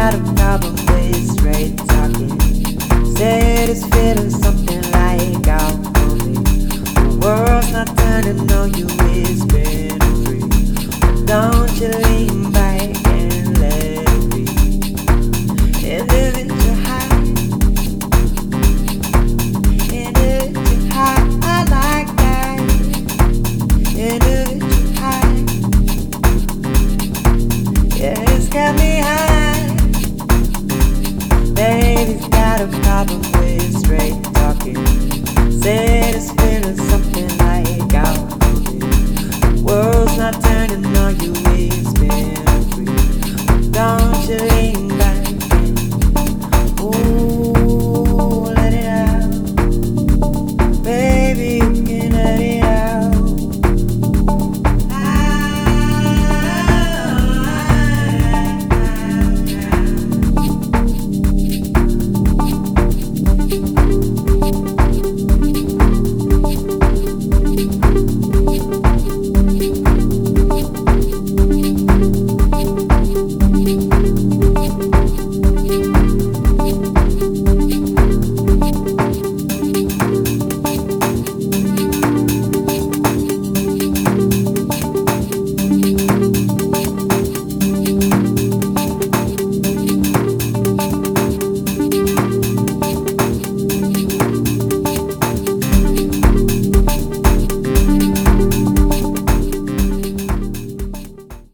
got a problem with straight talking. Said it's feeling something like alcohol. The world's not turning on you, it's been free. Don't you lean